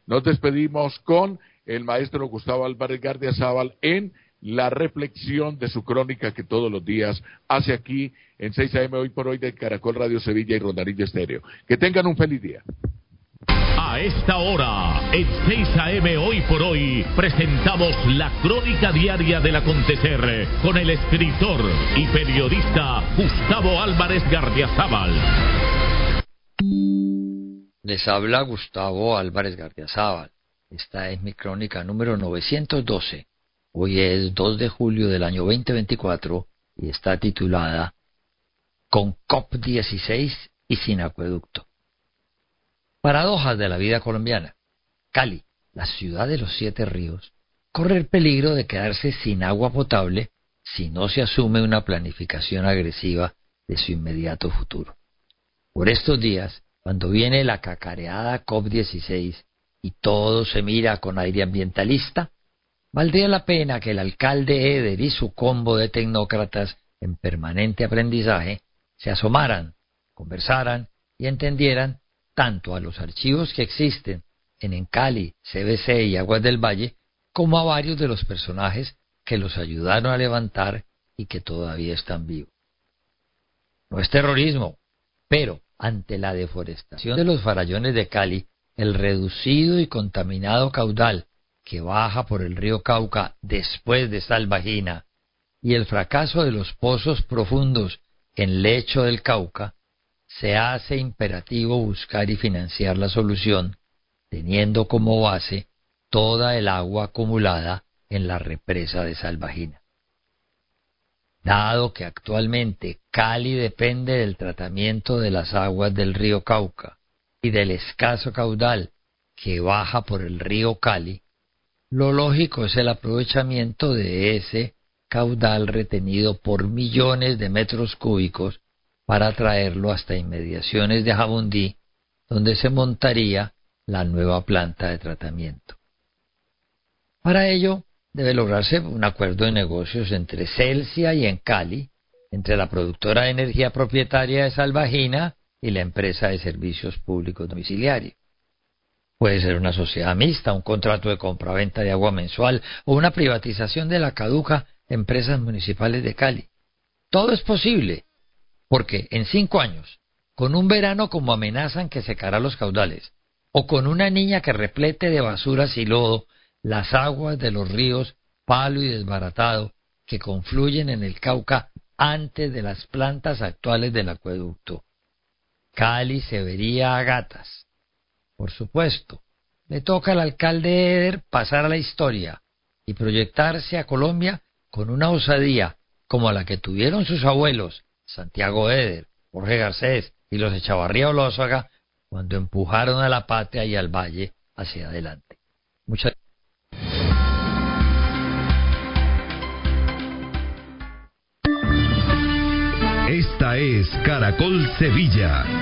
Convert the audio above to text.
Nos despedimos con el maestro Gustavo Álvarez Gardiazabal en la reflexión de su crónica que todos los días hace aquí en 6 AM Hoy por Hoy de Caracol Radio Sevilla y Rondanilla Estéreo. Que tengan un feliz día. A esta hora, en 6 AM Hoy por Hoy, presentamos la crónica diaria del acontecer con el escritor y periodista Gustavo Álvarez Gardiazabal. Les habla Gustavo Álvarez Gardiazabal. Esta es mi crónica número 912. Hoy es 2 de julio del año 2024 y está titulada Con COP16 y sin acueducto. Paradojas de la vida colombiana. Cali, la ciudad de los 7 ríos, corre el peligro de quedarse sin agua potable si no se asume una planificación agresiva de su inmediato futuro. Por estos días, cuando viene la cacareada COP16 y todo se mira con aire ambientalista, valdría la pena que el alcalde Eder y su combo de tecnócratas en permanente aprendizaje se asomaran, conversaran y entendieran tanto a los archivos que existen en Encali, CBC y Aguas del Valle, como a varios de los personajes que los ayudaron a levantar y que todavía están vivos. No es terrorismo, pero ante la deforestación de los farallones de Cali, el reducido y contaminado caudal que baja por el río Cauca después de Salvajina y el fracaso de los pozos profundos en lecho del Cauca, se hace imperativo buscar y financiar la solución, teniendo como base toda el agua acumulada en la represa de Salvajina. Dado que actualmente Cali depende del tratamiento de las aguas del río Cauca y del escaso caudal que baja por el río Cali, lo lógico es el aprovechamiento de ese caudal retenido por millones de metros cúbicos para traerlo hasta inmediaciones de Jabundí, donde se montaría la nueva planta de tratamiento. Para ello, debe lograrse un acuerdo de negocios entre Celsia y Encali, entre la productora de energía propietaria de Salvajina y la empresa de servicios públicos domiciliarios. Puede ser una sociedad mixta, un contrato de compraventa de agua mensual o una privatización de la caduca Empresas Municipales de Cali. Todo es posible, porque en 5 años, con un verano como amenazan que secará los caudales, o con una niña que replete de basuras y lodo las aguas de los ríos Palo y Desbaratado que confluyen en el Cauca antes de las plantas actuales del acueducto, Cali se vería a gatas. Por supuesto, le toca al alcalde Eder pasar a la historia y proyectarse a Colombia con una osadía como la que tuvieron sus abuelos, Santiago Eder, Jorge Garcés y los Echavarría Olózaga, cuando empujaron a la patria y al valle hacia adelante. Muchas gracias. Esta es Caracol Sevilla.